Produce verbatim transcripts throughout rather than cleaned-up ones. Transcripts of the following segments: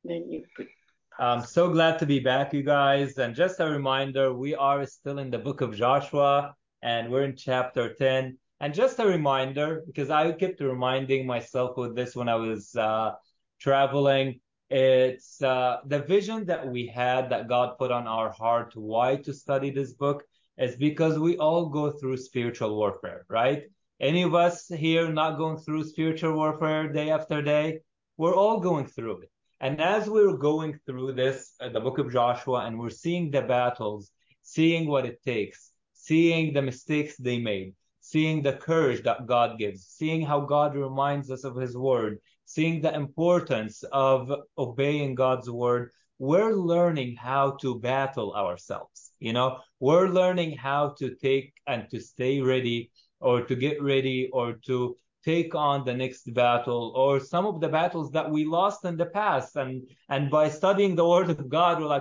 Then you put I'm pause. so glad to be back, you guys. And just a reminder, we are still in the book of Joshua and we're in chapter ten. And just a reminder, because I kept reminding myself with this when I was uh, traveling, it's uh, the vision that we had that God put on our heart why to study this book is because we all go through spiritual warfare, right? Any of us here not going through spiritual warfare day after day? We're all going through it. And as we're going through this, uh, the book of Joshua, and we're seeing the battles, seeing what it takes, seeing the mistakes they made, seeing the courage that God gives, seeing how God reminds us of his word, seeing the importance of obeying God's word, we're learning how to battle ourselves. You know, we're learning how to take and to stay ready or to get ready or to take on the next battle or some of the battles that we lost in the past. And and by studying the word of God, we're like,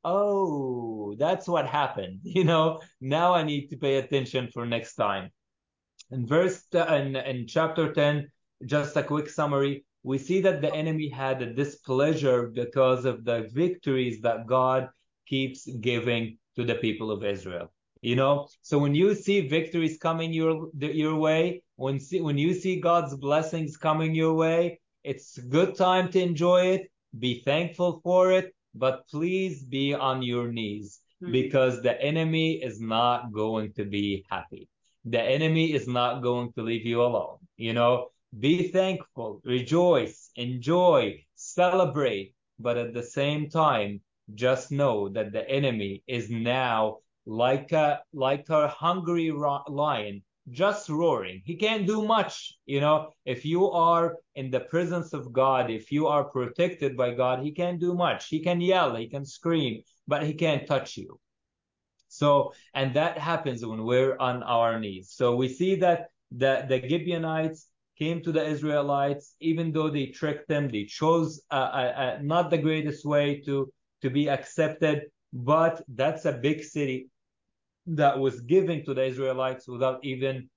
oh, that's what happened. You know, now I need to pay attention for next time. In verse uh, in, in chapter ten, just a quick summary, we see that the enemy had a displeasure because of the victories that God keeps giving to the people of Israel. You know, so when you see victories coming your your way, when see, when you see God's blessings coming your way, it's a good time to enjoy it, be thankful for it, but please be on your knees because the enemy is not going to be happy. The enemy is not going to leave you alone. You know, be thankful, rejoice, enjoy, celebrate, but at the same time, just know that the enemy is now like a like a hungry lion, just roaring. He can't do much. You know, if you are in the presence of God, if you are protected by God, he can't do much. He can yell, he can scream, but he can't touch you. So, and that happens when we're on our knees. So we see that the, the Gibeonites came to the Israelites, even though they tricked them, they chose uh, uh, uh, not the greatest way to, to be accepted, but that's a big city that was given to the Israelites without even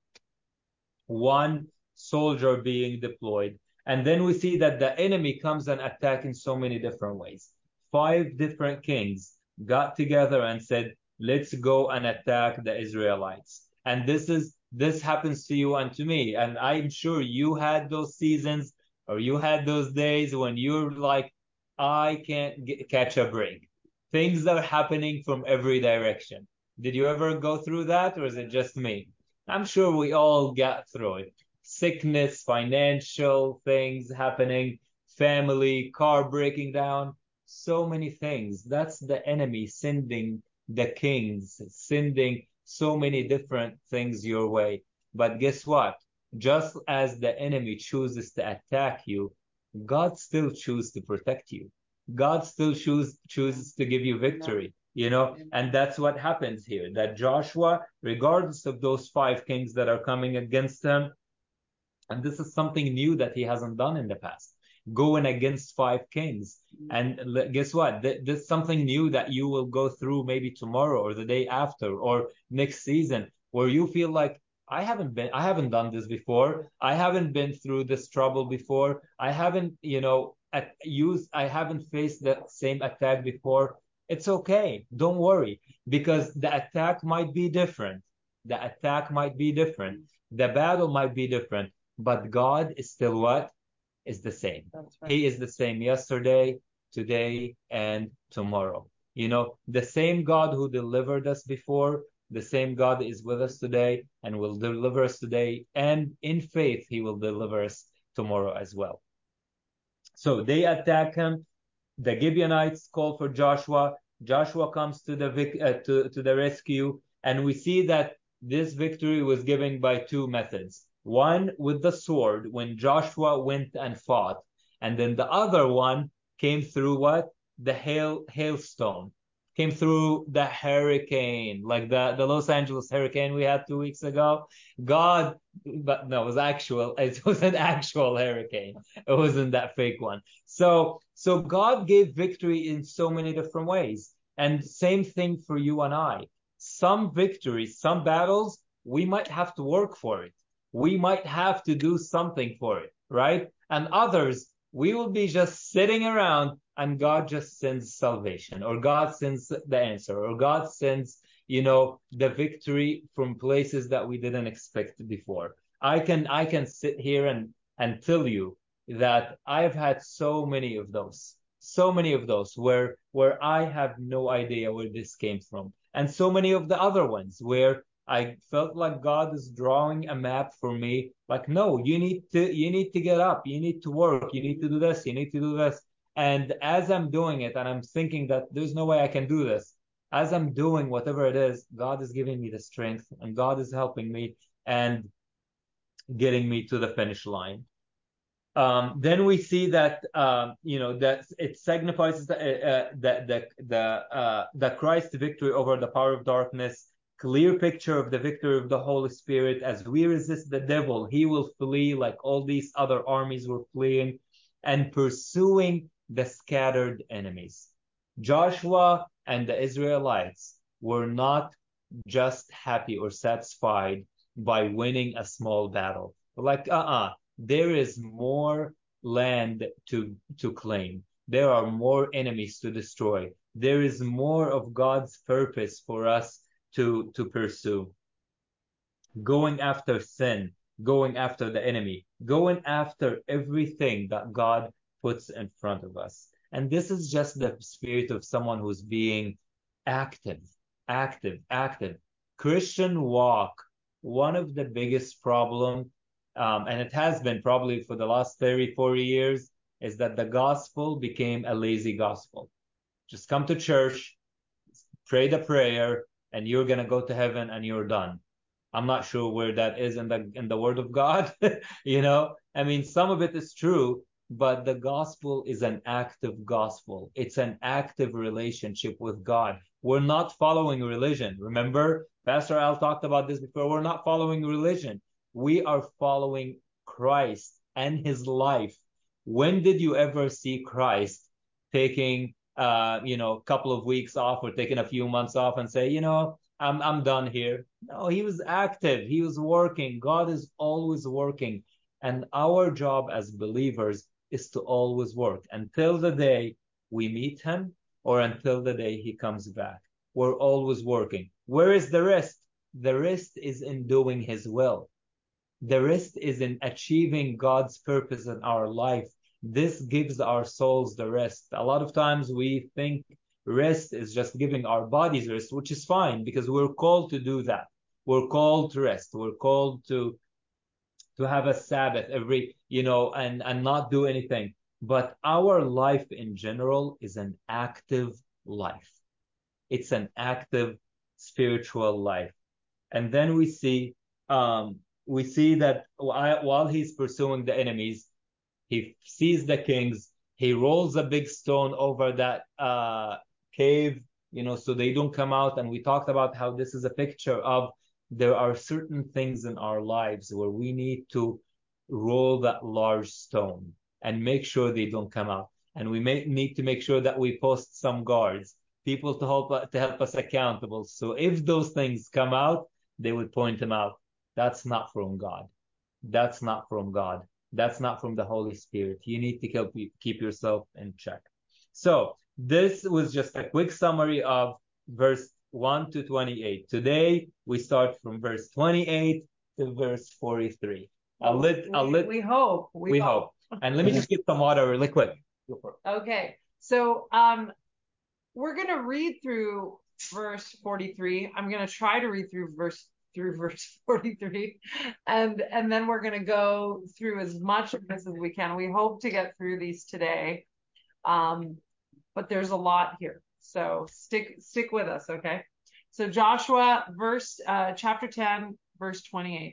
one soldier being deployed. And then we see that the enemy comes and attack in so many different ways. Five different kings got together and said, let's go and attack the Israelites. And this is this happens to you and to me. And I'm sure you had those seasons or you had those days when you're like, I can't get, catch a break. Things are happening from every direction. Did you ever go through that, or is it just me? I'm sure we all got through it. Sickness, financial things happening, family, car breaking down, so many things. That's the enemy sending the kings, sending so many different things your way. But guess what? Just as the enemy chooses to attack you, God still chooses to protect you. God still choose, chooses to give you victory, you know, and that's what happens here. That Joshua, regardless of those five kings that are coming against him, and this is something new that he hasn't done in the past, going against five kings. And guess what? This is something new that you will go through maybe tomorrow or the day after or next season, where you feel like, I haven't been, I haven't done this before. I haven't been through this trouble before. I haven't, you know, at, used, I haven't faced the same attack before. It's okay. Don't worry, because the attack might be different. The attack might be different. The battle might be different, but God is still what? Is the same. Right. He is the same yesterday, today, and tomorrow. You know, the same God who delivered us before, the same God is with us today and will deliver us today. And in faith, he will deliver us tomorrow as well. So they attack him. The Gibeonites call for Joshua. Joshua comes to the vic- uh, to, to the rescue, and we see that this victory was given by two methods. One with the sword when Joshua went and fought, and then the other one came through what? The hail hailstone. Came through the hurricane, like the, the Los Angeles hurricane we had two weeks ago. God, but no, it was actual, it was an actual hurricane. It wasn't that fake one. So, so God gave victory in so many different ways. And same thing for you and I. Some victories, some battles, we might have to work for it. We might have to do something for it, right? And others, we will be just sitting around and God just sends salvation, or God sends the answer, or God sends, you know, the victory from places that we didn't expect before. I can I can sit here and and tell you that I've had so many of those, so many of those where where I have no idea where this came from, and so many of the other ones where I felt like God is drawing a map for me. Like, no, you need to you need to get up, you need to work, you need to do this, you need to do this. And as I'm doing it, and I'm thinking that there's no way I can do this, as I'm doing whatever it is, God is giving me the strength, and God is helping me and getting me to the finish line. Um, then we see that um, you know that it signifies the uh, the the the, uh, the Christ victory over the power of darkness. Clear picture of the victory of the Holy Spirit. As we resist the devil, he will flee like all these other armies were fleeing, and pursuing the scattered enemies. Joshua and the Israelites were not just happy or satisfied by winning a small battle. Like, uh-uh, there is more land to to claim. There are more enemies to destroy. There is more of God's purpose for us to to pursue. Going after sin, going after the enemy, going after everything that God puts in front of us. And this is just the spirit of someone who's being active, active, active. Christian walk, one of the biggest problem, um, and it has been probably for the last thirty, forty years, is that the gospel became a lazy gospel. Just come to church, pray the prayer, and you're gonna go to heaven and you're done. I'm not sure where that is in the in the word of God. you know, I mean, some of it is true, but the gospel is an active gospel. It's an active relationship with God. We're not following religion. Remember, Pastor Al talked about this before. We're not following religion. We are following Christ and his life. When did you ever see Christ taking uh, you know, a couple of weeks off or taking a few months off and say, you know, I'm I'm done here? No, he was active. He was working. God is always working. And our job as believers is to always work until the day we meet him or until the day he comes back. We're always working. Where is the rest? The rest is in doing his will. The rest is in achieving God's purpose in our life. This gives our souls the rest. A lot of times we think rest is just giving our bodies rest, which is fine because we're called to do that. We're called to rest. We're called to to have a Sabbath every, you know, and and not do anything. But our life in general is an active life. It's an active spiritual life. And then we see um, we see that while he's pursuing the enemies, he sees the kings. He rolls a big stone over that uh, cave, you know, so they don't come out. And we talked about how this is a picture of there are certain things in our lives where we need to roll that large stone and make sure they don't come out. And we may need to make sure that we post some guards, people to help to help us accountable. So if those things come out, they would point them out. That's not from God. That's not from God. That's not from the Holy Spirit. You need to keep, keep yourself in check. So this was just a quick summary of verse one to twenty-eight. Today, we start from verse twenty-eight to verse forty-three. I'll let, we, I'll let, we hope. We, we hope. hope. And let me just get some water really quick. Okay. So um, we're going to read through verse forty-three. I'm going to try to read through verse through verse forty-three, and and then we're going to go through as much of this as we can. We hope to get through these today, um, but there's a lot here, so stick stick with us, okay? So Joshua, verse uh, chapter ten, verse twenty-eight.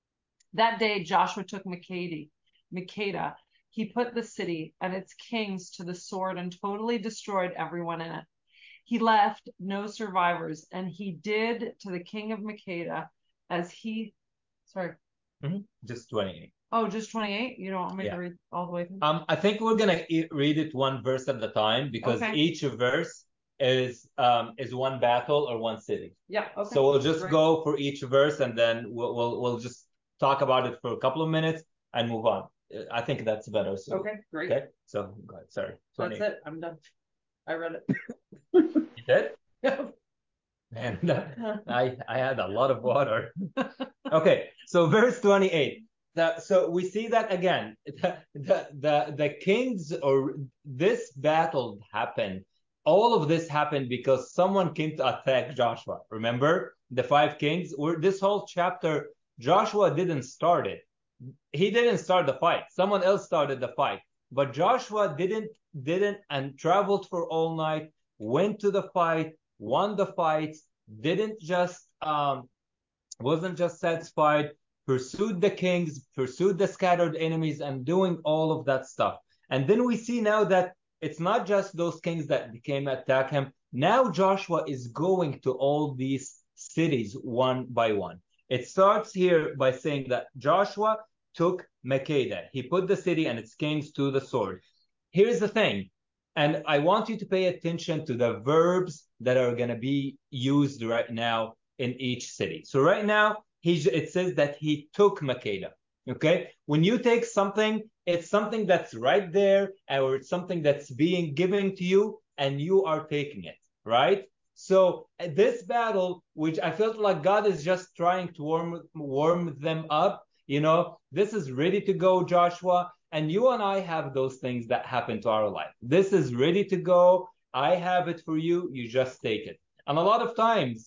That day Joshua took Makkedah, Makkedah. He put the city and its kings to the sword and totally destroyed everyone in it. He left no survivors, and he did to the king of Makkedah as he, sorry. Mm-hmm. Just twenty-eight. Oh, just twenty-eight? You don't want me yeah. to read all the way through? Um, I think we're gonna e- read it one verse at a time because okay. each verse is um is one battle or one city. Yeah. Okay. So we'll just Great. go for each verse and then we'll, we'll we'll just talk about it for a couple of minutes and move on. I think that's better. So, okay, great. Okay, so go ahead. Sorry. That's it. I'm done. I read it. You did? Man, I I had a lot of water. Okay, so verse twenty-eight. The, so we see that again. The, the the the kings or this battle happened. All of this happened because someone came to attack Joshua. Remember the five kings? Or this whole chapter, Joshua didn't start it. He didn't start the fight. Someone else started the fight. But Joshua didn't didn't and traveled for all night, went to the fight, won the fight, didn't just um wasn't just satisfied, pursued the kings, pursued the scattered enemies, and doing all of that stuff. And then we see now that it's not just those kings that came attack him. Now Joshua is going to all these cities one by one. It starts here by saying that Joshua took Makkedah. He put the city and its kings to the sword. Here's the thing, and I want you to pay attention to the verbs that are going to be used right now in each city. So right now, he, it says that he took Makkedah. Okay? When you take something, it's something that's right there, or it's something that's being given to you, and you are taking it, right? So this battle, which I felt like God is just trying to warm, warm them up, you know, this is ready to go, Joshua. And you and I have those things that happen to our life. This is ready to go. I have it for you. You just take it. And a lot of times,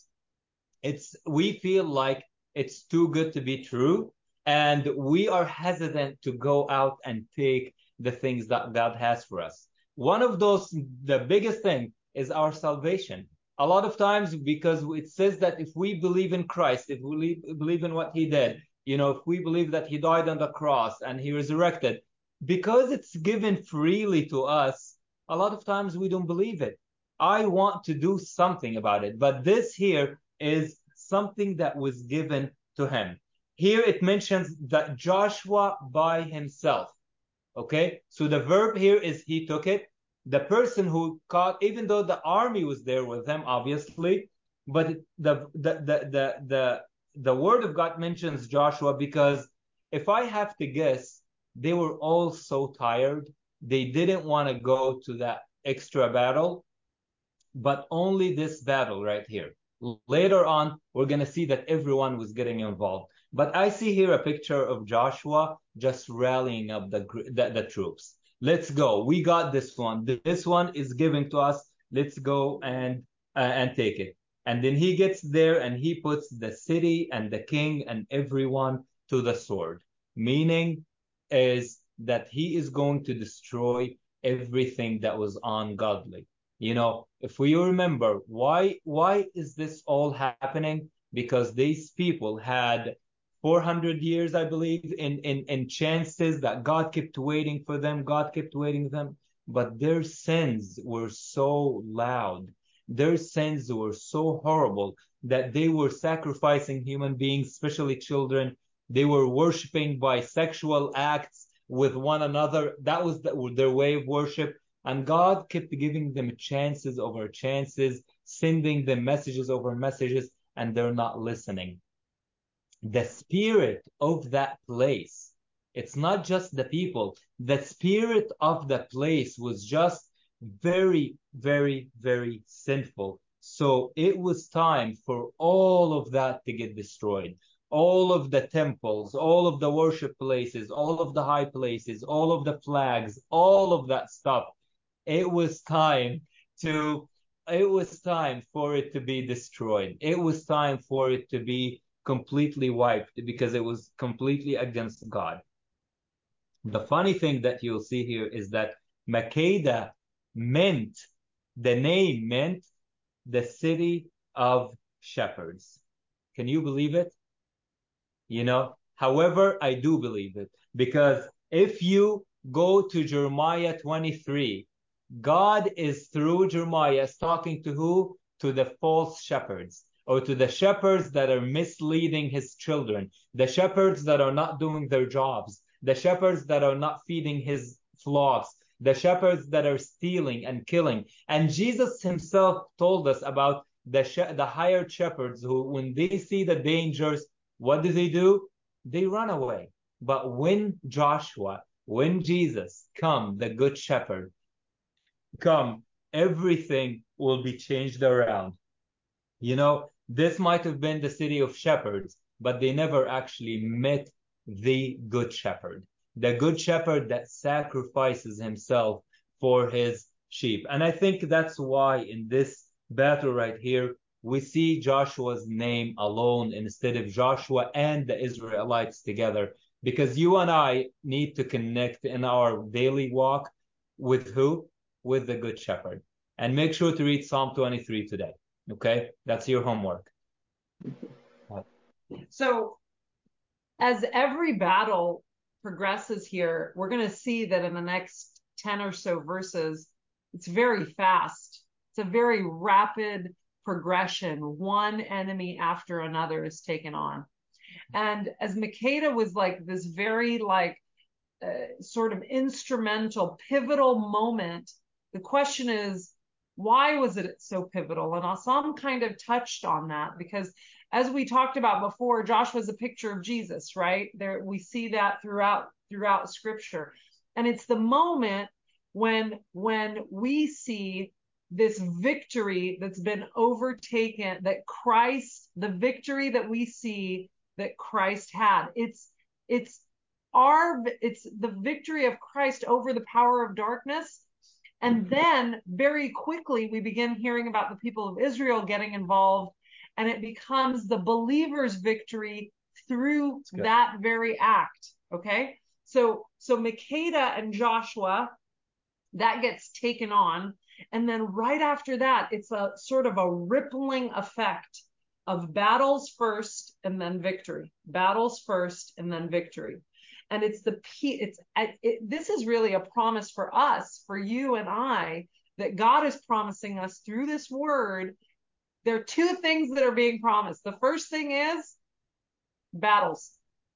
it's we feel like it's too good to be true, and we are hesitant to go out and take the things that God has for us. One of those, the biggest thing, is our salvation. A lot of times, because it says that if we believe in Christ, if we believe in what he did, you know, if we believe that he died on the cross and he resurrected, because it's given freely to us, a lot of times we don't believe it. I want to do something about it. But this here is something that was given to him. Here it mentions that Joshua by himself. Okay, so the verb here is he took it. The person who caught, even though the army was there with them, obviously, but the the the the the, the word of God mentions Joshua because if I have to guess, they were all so tired. They didn't want to go to that extra battle, but only this battle right here. Later on, we're going to see that everyone was getting involved. But I see here a picture of Joshua just rallying up the, the, the troops. Let's go. We got this one. This one is given to us. Let's go and uh, and take it. And then he gets there and he puts the city and the king and everyone to the sword. Meaning is that he is going to destroy everything that was ungodly. You know, if we remember, why why is this all happening? Because these people had four hundred years, I believe, in, in, in chances that God kept waiting for them. God kept waiting for them. But their sins were so loud. Their sins were so horrible that they were sacrificing human beings, especially children. They were worshiping by sexual acts with one another. That was the, their way of worship. And God kept giving them chances over chances, sending them messages over messages, and they're not listening. The spirit of that place, it's not just the people, the spirit of the place was just very, very, very sinful. So it was time for all of that to get destroyed. All of the temples, all of the worship places, all of the high places, all of the flags, all of that stuff. It was time to, it was time for it to be destroyed. It was time for it to be completely wiped because it was completely against God. The funny thing that you'll see here is that Makkedah meant, the name meant the city of shepherds. Can you believe it? You know, however, I do believe it because if you go to Jeremiah twenty-three, God is through Jeremiah talking to who? To the false shepherds, or to the shepherds that are misleading his children, the shepherds that are not doing their jobs, the shepherds that are not feeding his flocks, the shepherds that are stealing and killing. And Jesus himself told us about the, the hired shepherds who, when they see the dangers, what do they do? They run away. But when Joshua when Jesus come, the good shepherd, come, everything will be changed around. You know, this might have been the city of shepherds, but they never actually met the good shepherd, the good shepherd that sacrifices himself for his sheep. And I think that's why in this battle right here, we see Joshua's name alone instead of Joshua and the Israelites together, because you and I need to connect in our daily walk with who? With the good shepherd. And make sure to read Psalm twenty-three today. Okay, that's your homework. So as every battle progresses here, we're going to see that in the next ten or so verses, it's very fast. It's a very rapid progression. One enemy after another is taken on. And as Makeda was like this very like uh, sort of instrumental, pivotal moment, the question is, why was it so pivotal? And Assam kind of touched on that because as we talked about before, Joshua's a picture of Jesus, right? There we see that throughout throughout scripture. And it's the moment when when we see this victory that's been overtaken, that Christ, the victory that we see that Christ had. It's it's our it's the victory of Christ over the power of darkness. And then very quickly we begin hearing about the people of Israel getting involved, and it becomes the believer's victory through that very act. Okay, so so Makeda and Joshua, that gets taken on, and then right after that, it's a sort of a rippling effect of battles first and then victory, battles first and then victory. And it's the it's it, this is really a promise for us, for you and I, that God is promising us through this word. There are two things that are being promised. The first thing is battles,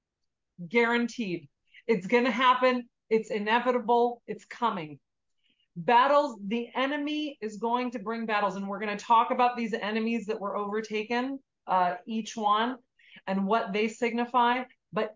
guaranteed. It's going to happen. It's inevitable. It's coming. Battles, the enemy is going to bring battles, and we're going to talk about these enemies that were overtaken, uh, each one, and what they signify. But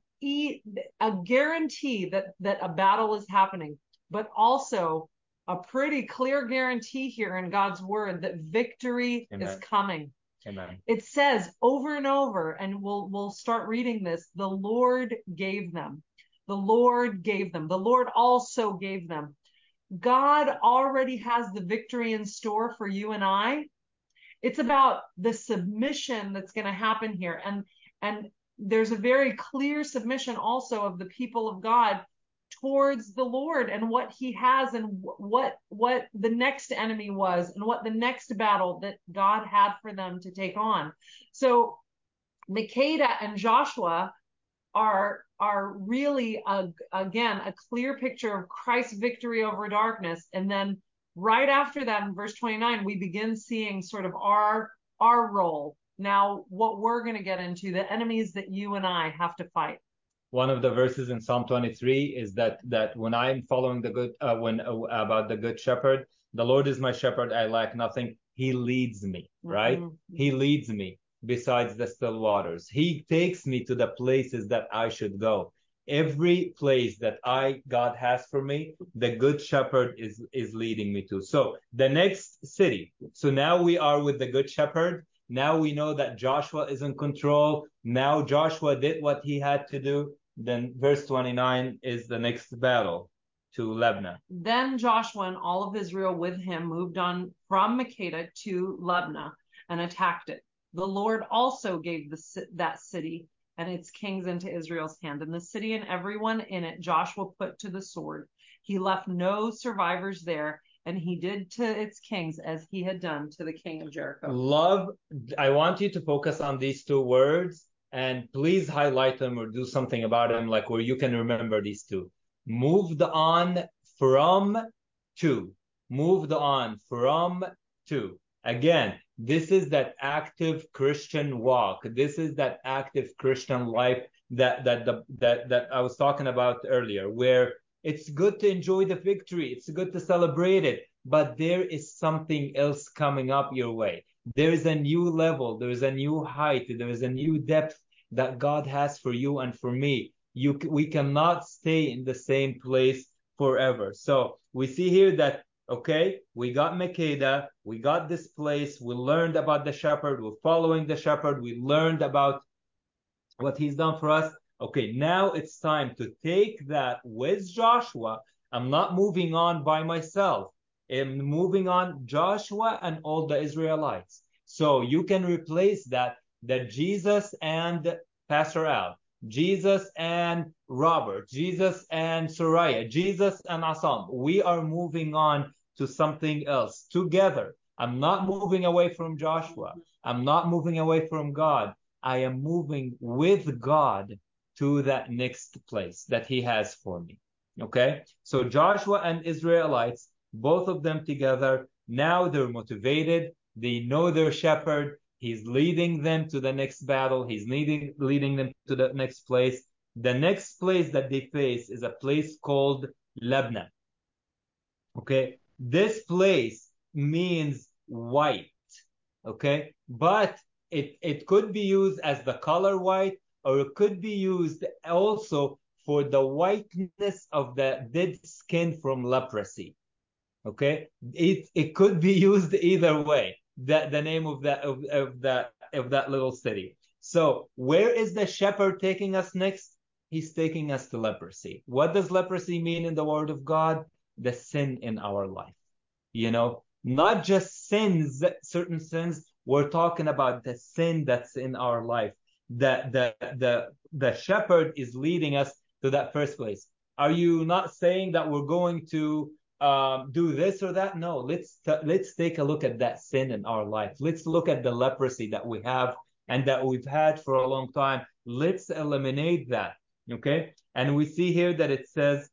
a guarantee that that a battle is happening, but also a pretty clear guarantee here in God's word that victory Amen. Is coming. Amen. It says over and over, and we'll we'll start reading this, the Lord gave them. The Lord gave them. The Lord also gave them. God already has the victory in store for you and I. It's about the submission that's going to happen here. And and there's a very clear submission also of the people of God towards the Lord and what he has, and what what the next enemy was, and what the next battle that God had for them to take on. So Makeda and Joshua are are really a, again a clear picture of Christ's victory over darkness. And then right after that, in verse twenty-nine, we begin seeing sort of our our role. Now, what we're going to get into, the enemies that you and I have to fight. One of the verses in Psalm twenty-three is that that when I'm following the good, uh, when uh, about the good shepherd, the Lord is my shepherd, I lack nothing. He leads me, right? Mm-hmm. He leads me besides the still waters. He takes me to the places that I should go. Every place that I God has for me, the good shepherd is is leading me to. So the next city. So now we are with the good shepherd. Now we know that Joshua is in control. Now Joshua did what he had to do. Then verse twenty-nine is the next battle to Libnah. Then Joshua and all of Israel with him moved on from Makeda to Libnah and attacked it. The Lord also gave the, that city and its kings into Israel's hand, and the city and everyone in it Joshua put to the sword. He left no survivors there, and he did to its kings as he had done to the king of Jericho. Love, I want you to focus on these two words, and please highlight them or do something about them, like where you can remember these two. Moved on from to. Moved on from to. Again, this is that active Christian walk. This is that active Christian life that that the, that that I was talking about earlier, where it's good to enjoy the victory. It's good to celebrate it, but there is something else coming up your way. There is a new level. There is a new height. There is a new depth that God has for you and for me. You, we cannot stay in the same place forever. So we see here that, okay, we got Makeda, we got this place, we learned about the shepherd, we're following the shepherd, we learned about what he's done for us. Okay, now it's time to take that with Joshua. I'm not moving on by myself. I'm moving on Joshua and all the Israelites. So you can replace that, that Jesus and Pastor Al, Jesus and Robert, Jesus and Soraya, Jesus and Assam. We are moving on to something else together. I'm not moving away from Joshua. I'm not moving away from God. I am moving with God to that next place that he has for me. Okay? So Joshua and Israelites, both of them together, now they're motivated. They know their shepherd. He's leading them to the next battle. He's leading, leading them to the next place. The next place that they face is a place called Lebna. Okay? This place means white. Okay? But it, it could be used as the color white, or it could be used also for the whiteness of the dead skin from leprosy. Okay? It, it could be used either way, that the name of that of, of that of that little city. So where is the shepherd taking us next? He's taking us to leprosy. What does leprosy mean in the word of God? The sin in our life. You know, not just sins, certain sins. We're talking about the sin that's in our life. The, the, the, the shepherd is leading us to that first place. Are you not saying that we're going to um, do this or that? No, let's, let's take a look at that sin in our life. Let's look at the leprosy that we have and that we've had for a long time. Let's eliminate that, okay? And we see here that it says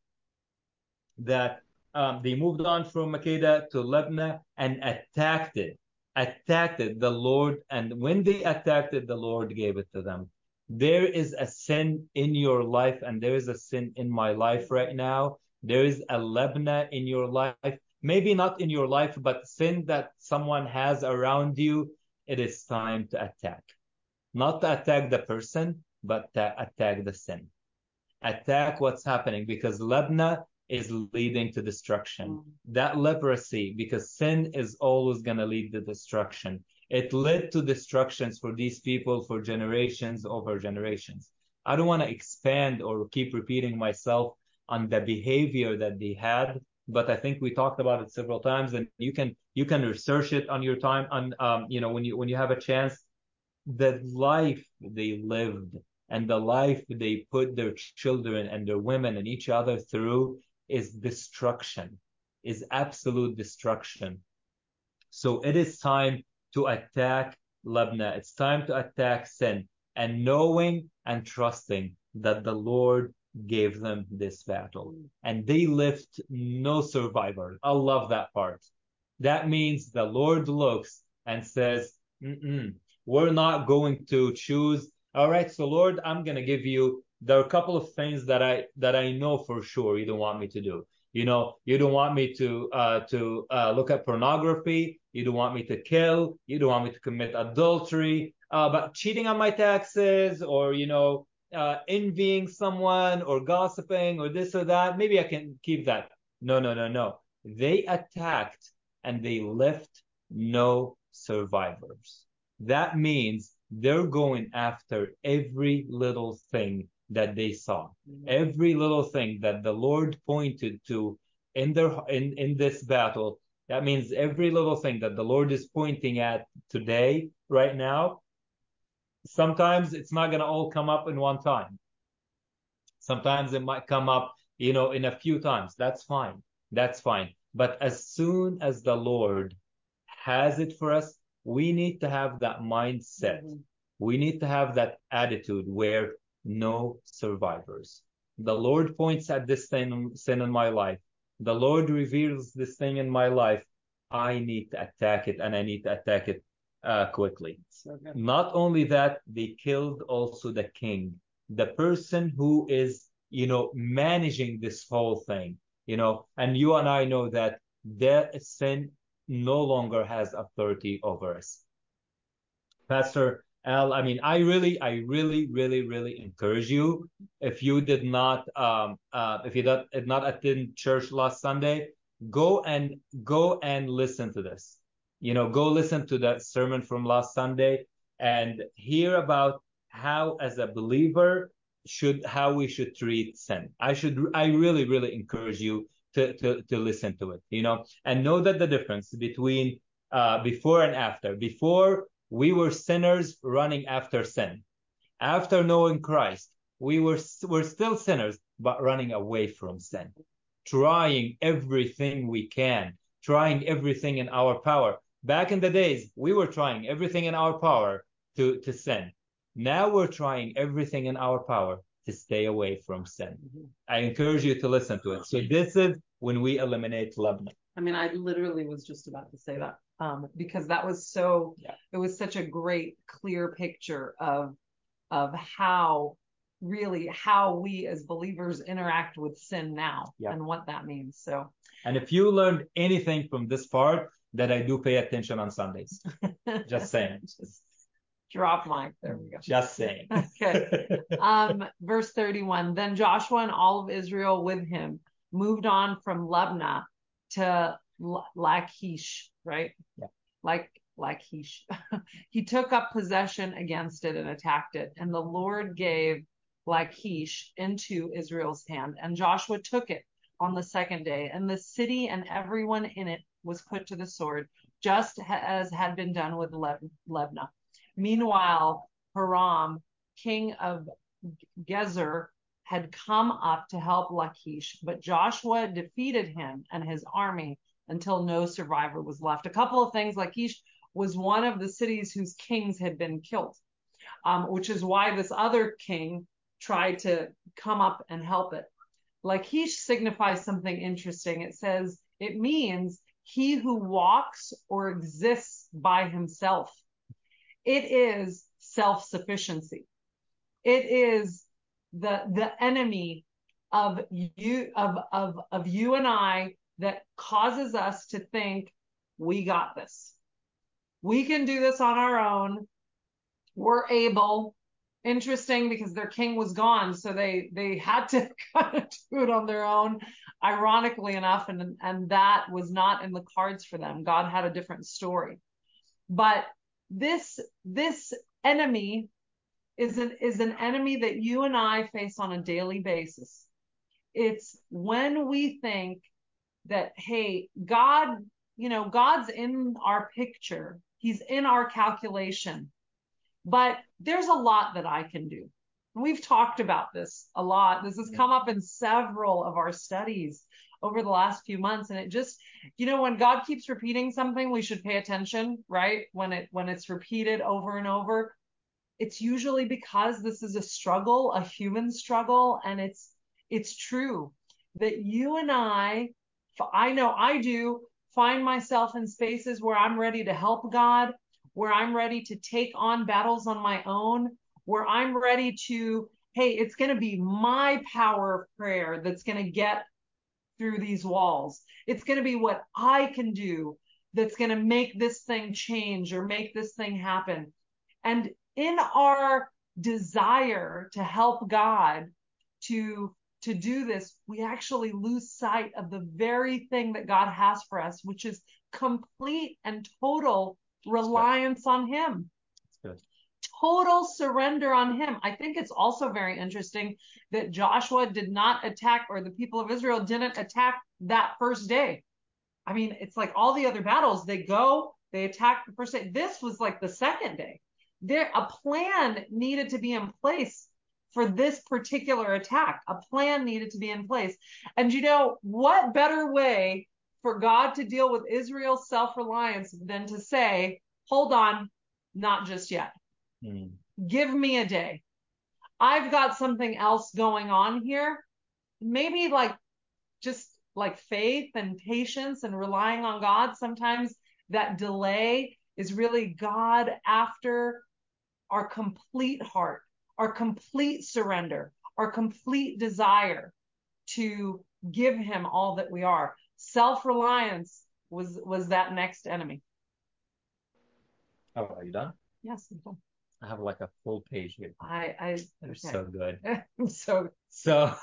that um, they moved on from Makeda to Lebna and attacked it. Attacked it, the Lord, and when they attacked it, the Lord gave it to them. There is a sin in your life, and there is a sin in my life right now. There is a Lebna in your life, maybe not in your life, but sin that someone has around you. It is time to attack. Not to attack the person, but to attack the sin. Attack what's happening, because Lebna is leading to destruction. Mm. That leprosy, because sin is always going to lead to destruction. It led to destructions for these people for generations over generations. I don't want to expand or keep repeating myself on the behavior that they had, but I think we talked about it several times, and you can you can research it on your time on um you know when you when you have a chance. The life they lived and the life they put their children and their women and each other through is destruction, is absolute destruction. So it is time to attack Lebna. It's time to attack sin, and knowing and trusting that the Lord gave them this battle. And they left no survivor. I love that part. That means the Lord looks and says, mm-mm, we're not going to choose. All right, so Lord, I'm going to give you, there are a couple of things that I that I know for sure you don't want me to do. You know, you don't want me to uh, to uh, look at pornography. You don't want me to kill. You don't want me to commit adultery. Uh, but cheating on my taxes, or you know, uh, envying someone, or gossiping, or this or that, maybe I can keep that. No, no, no, no. They attacked and they left no survivors. That means they're going after every little thing that they saw, every little thing that the Lord pointed to in their in, in this battle. That means every little thing that the Lord is pointing at today, right now. Sometimes it's not going to all come up in one time. Sometimes it might come up, you know, in a few times. That's fine. That's fine. But as soon as the Lord has it for us, we need to have that mindset. Mm-hmm. We need to have that attitude where no survivors. The Lord points at this thing, sin in my life. The Lord reveals this thing in my life. I need to attack it, and I need to attack it uh, quickly. Okay. Not only that, they killed also the king, the person who is, you know, managing this whole thing, you know, and you and I know that their sin no longer has authority over us. Pastor Al, I mean, I really, I really, really, really encourage you. If you did not, um, uh, if you did, did not attend church last Sunday, go and go and listen to this. You know, go listen to that sermon from last Sunday and hear about how, as a believer, should how we should treat sin. I should, I really, really encourage you to to to listen to it. You know, and know that the difference between uh, before and after. Before we were sinners running after sin. After knowing Christ, we were we're still sinners, but running away from sin, trying everything we can, trying everything in our power. Back in the days, we were trying everything in our power to, to sin. Now we're trying everything in our power to stay away from sin. I encourage you to listen to it. So this is when we eliminate Lebanon. I mean, I literally was just about to say that um, because that was so, yeah. It was such a great, clear picture of, of how really how we as believers interact with sin now, yeah. And what that means. So, and if you learned anything from this part, that I do pay attention on Sundays. Just saying. Just drop mic. There we go. Just saying. Okay. Um, verse thirty-one. Then Joshua and all of Israel with him moved on from Libnah to Lachish, right? Yeah. Like Lachish. He took up possession against it and attacked it, and the Lord gave Lachish into Israel's hand, and Joshua took it on the second day, and the city and everyone in it was put to the sword, just as had been done with Libnah. Meanwhile, Hiram, king of Gezer, had come up to help Lachish, but Joshua defeated him and his army until no survivor was left. A couple of things. Lachish was one of the cities whose kings had been killed, um, which is why this other king tried to come up and help it. Lachish signifies something interesting. It says, it means he who walks or exists by himself. It is self-sufficiency. It is the the enemy of you of of of you and I that causes us to think we got this. We can do this on our own. We're able. Interesting, because their king was gone, so they they had to kind of do it on their own, ironically enough, and and that was not in the cards for them. God had a different story. But this this enemy is an is an enemy that you and I face on a daily basis. It's when we think that, hey, God, you know, God's in our picture. He's in our calculation. But there's a lot that I can do. We've talked about this a lot. This has come up in several of our studies over the last few months. And it just, you know, when God keeps repeating something, we should pay attention, right? When it when it's repeated over and over, it's usually because this is a struggle, a human struggle. And it's it's true that you and I, I know I do, find myself in spaces where I'm ready to help God, where I'm ready to take on battles on my own, where I'm ready to, hey, it's going to be my power of prayer that's going to get through these walls. It's going to be what I can do that's going to make this thing change or make this thing happen. And in our desire to help God to to do this, we actually lose sight of the very thing that God has for us, which is complete and total reliance on him. That's good. Total surrender on him. I think it's also very interesting that Joshua did not attack, or the people of Israel didn't attack that first day. I mean, it's like all the other battles, they go, they attack the first day. This was like the second day. There, a plan needed to be in place for this particular attack. A plan needed to be in place. And you know, what better way for God to deal with Israel's self-reliance than to say, hold on, not just yet. Mm. Give me a day. I've got something else going on here. Maybe like just like faith and patience and relying on God. Sometimes that delay is really God after our complete heart, our complete surrender, our complete desire to give him all that we are. Self-reliance was was that next enemy. Oh, are you done? Yes. I'm done. I have like a full page here. I, I, They're okay. so good. so, So,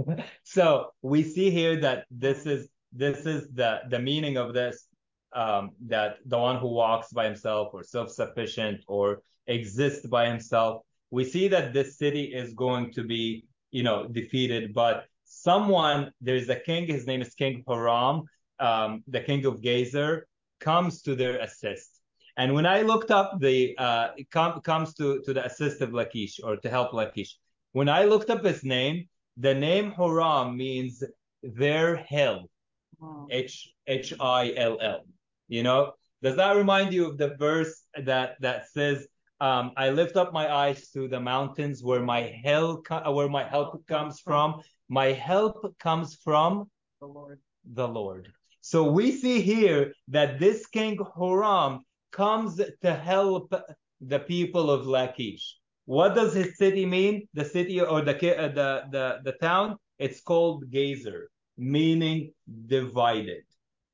so we see here that this is this is the the meaning of this, um, that the one who walks by himself or self-sufficient or exists by himself. We see that this city is going to be, you know, defeated, but someone, there's a king, his name is King Hiram, um, the king of Gezer, comes to their assist. And when I looked up the, uh, it com- comes to, to the assist of Lachish, or to help Lachish. When I looked up his name, the name Hiram means their hill, wow. H H I L L. You know, does that remind you of the verse that that says, um, "I lift up my eyes to the mountains, where my help where my help comes from. My help comes from the Lord." The Lord. So we see here that this King Hiram comes to help the people of Lachish. What does his city mean? The city, or the uh, the the the town? It's called Gezer, meaning divided.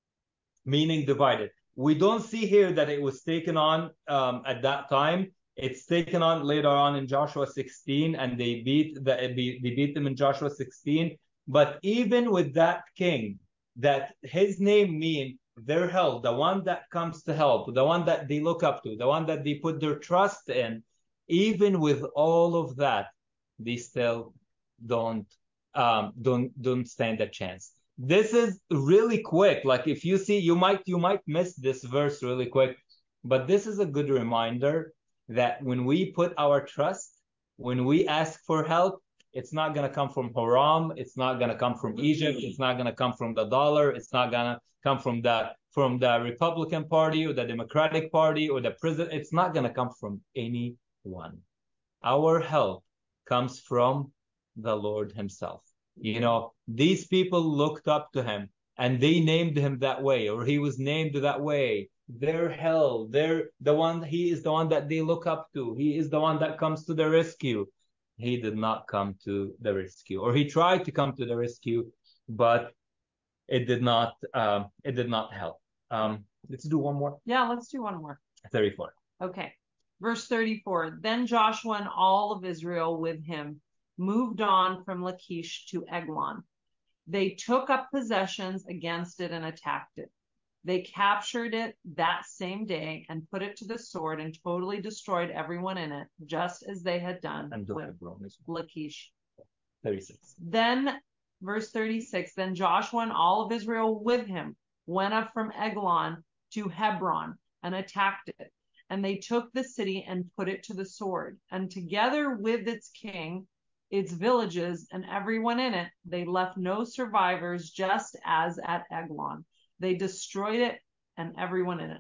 Meaning divided. We don't see here that it was taken on um, at that time. It's taken on later on in Joshua sixteen, and they beat the they beat them in Joshua sixteen. But even with that king, that his name mean their help, the one that comes to help, the one that they look up to, the one that they put their trust in, even with all of that, they still don't um, don't don't stand a chance. This is really quick. Like if you see, you might you might miss this verse really quick, but this is a good reminder that when we put our trust, when we ask for help, it's not going to come from Haram. It's not going to come from Egypt. It's not going to come from the dollar. It's not going to come from the from the Republican Party or the Democratic Party or the president. It's not going to come from anyone. Our help comes from the Lord himself. You know, these people looked up to him and they named him that way, or he was named that way. They're hell. They're the one, he is the one that they look up to. He is the one that comes to the rescue. He did not come to the rescue, or he tried to come to the rescue, but it did not, um, it did not help. Um, let's do one more. Yeah, let's do one more. thirty-four. Okay. Verse thirty-four. Then Joshua and all of Israel with him moved on from Lachish to Eglon. They took up possessions against it and attacked it. They captured it that same day and put it to the sword and totally destroyed everyone in it, just as they had done And with Lachish. thirty-six. Then, verse thirty-six, then Joshua and all of Israel with him went up from Eglon to Hebron and attacked it. And they took the city and put it to the sword. And together with its king, its villages, and everyone in it, they left no survivors, just as at Eglon. They destroyed it and everyone in it.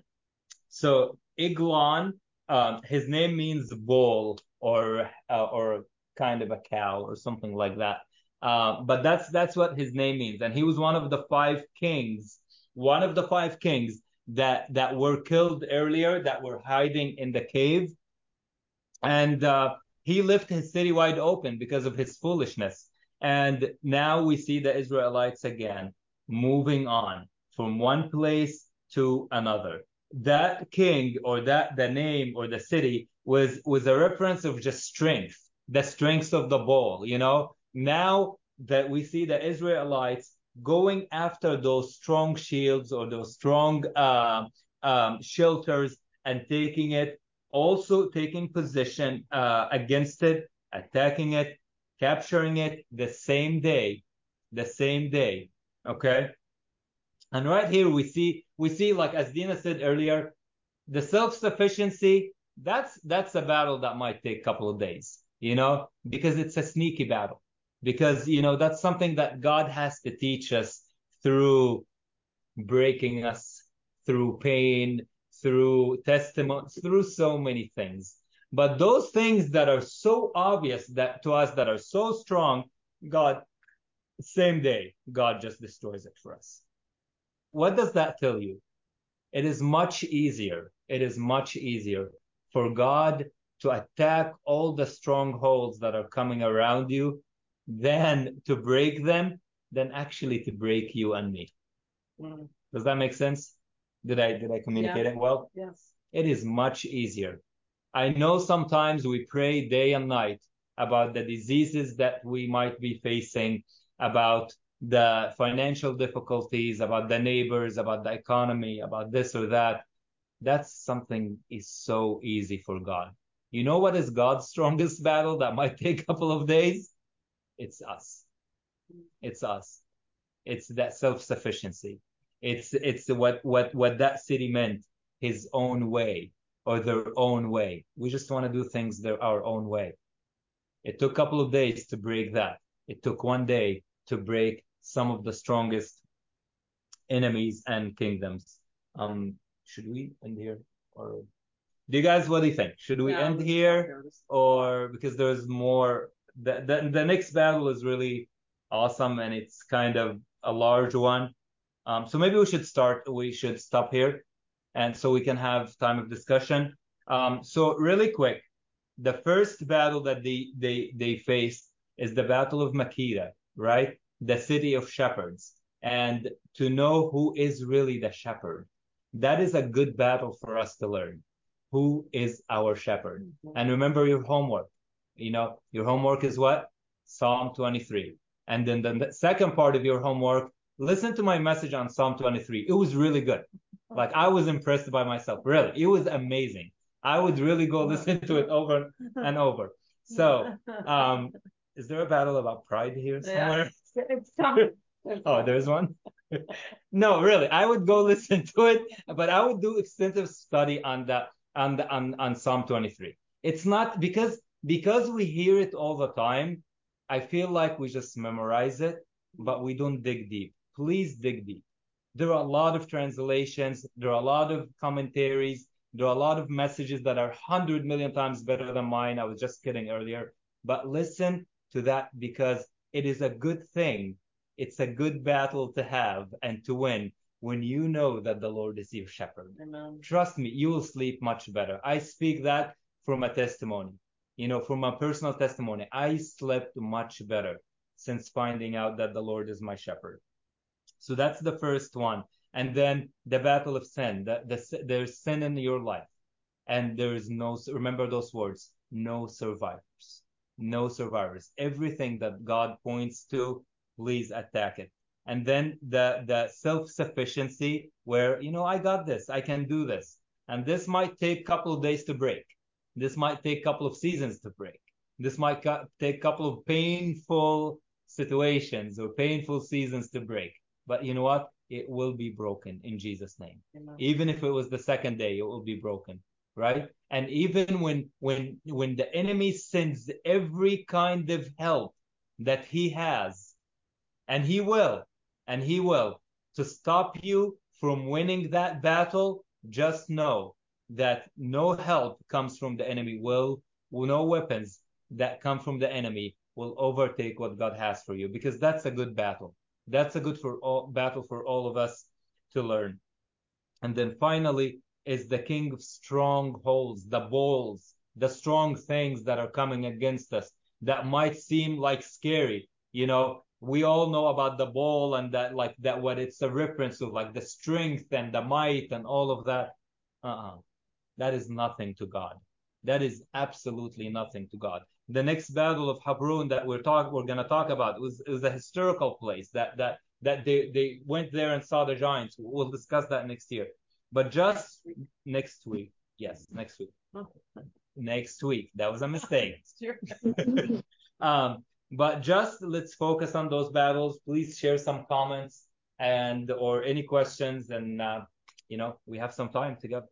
So Eglon, um, his name means bull, or uh, or kind of a cow or something like that. Uh, but that's that's what his name means. And he was one of the five kings, one of the five kings that that were killed earlier, that were hiding in the cave. And uh, he left his city wide open because of his foolishness. And now we see the Israelites again moving on from one place to another. That king, or that the name or the city, was was a reference of just strength, the strength of the bull. You know, now that we see the Israelites going after those strong shields or those strong uh, um, shelters and taking it, also taking position uh, against it, attacking it, capturing it the same day, the same day. Okay. And right here we see we see like as Dina said earlier, the self-sufficiency, that's that's a battle that might take a couple of days, you know, because it's a sneaky battle. Because you know that's something that God has to teach us through breaking us, through pain, through testimonies, through so many things. But those things that are so obvious that to us, that are so strong, God, same day, God just destroys it for us. What does that tell you? It is much easier. It is much easier for God to attack all the strongholds that are coming around you than to break them, than actually to break you and me. Mm. Does that make sense? Did I did I communicate yeah. it well? Yes. It is much easier. I know sometimes we pray day and night about the diseases that we might be facing, about the financial difficulties, about the neighbors, about the economy, about this or that. That's something is so easy for God. You know what is God's strongest battle that might take a couple of days? It's us. It's us. It's that self-sufficiency. It's it's what what what that city meant, his own way or their own way. We just want to do things their our own way. It took a couple of days to break that. It took one day to break some of the strongest enemies and kingdoms. Um, should we end here, or do you guys, what do you think? Should we Yeah, end here, or because there's more? The, the the next battle is really awesome, and it's kind of a large one. Um, so maybe we should start. We should stop here, and so we can have time of discussion. Um, so really quick, the first battle that they they they faced is the Battle of Makeda, right? The city of shepherds, and to know who is really the shepherd. That is a good battle for us to learn. Who is our shepherd? Mm-hmm. And remember your homework. You know, your homework is what? Psalm twenty-three. And then the second part of your homework, listen to my message on Psalm twenty-three. It was really good. Like, I was impressed by myself. Really, it was amazing. I would really go listen to it over and over. So, um, is there a battle about pride here somewhere? Yeah. It's coming. Oh, there's one? No, really, I would go listen to it, but I would do extensive study on the on the on, on Psalm twenty-three. It's not because because we hear it all the time, I feel like we just memorize it, but we don't dig deep. Please dig deep. There are a lot of translations, there are a lot of commentaries, there are a lot of messages that are one hundred million times better than mine. I was just kidding earlier. But listen to that, because it is a good thing. It's a good battle to have and to win when you know that the Lord is your shepherd. Amen. Trust me, you will sleep much better. I speak that from a testimony, you know, from a personal testimony. I slept much better since finding out that the Lord is my shepherd. So that's the first one. And then the battle of sin. The, the, there's sin in your life. And there is no, remember those words, no survivors. No survivors. Everything that God points to, please attack it. And then the, the self-sufficiency where, you know, I got this, I can do this. And this might take a couple of days to break. This might take a couple of seasons to break. This might take a couple of painful situations or painful seasons to break. But you know what? It will be broken in Jesus' name. Amen. Even if it was the second day, it will be broken, right? And even when when when the enemy sends every kind of help that he has, and he will, and he will, to stop you from winning that battle, just know that no help comes from the enemy, will, no weapons that come from the enemy will overtake what God has for you, because that's a good battle. That's a good for all, battle for all of us to learn. And then finally is the king of strongholds, the balls, the strong things that are coming against us that might seem like scary. You know, we all know about the ball and that, like that, what it's a reference of, like the strength and the might and all of that. Uh-uh. That is nothing to God. That is absolutely nothing to God. The next battle of Hebron that we're talk we're gonna talk about was is a historical place that that that they they went there and saw the giants. We'll discuss that next year. But just next week, yes, next week, next week. That was a mistake. um, but just let's focus on those battles. Please share some comments and or any questions, and uh, you know, we have some time together.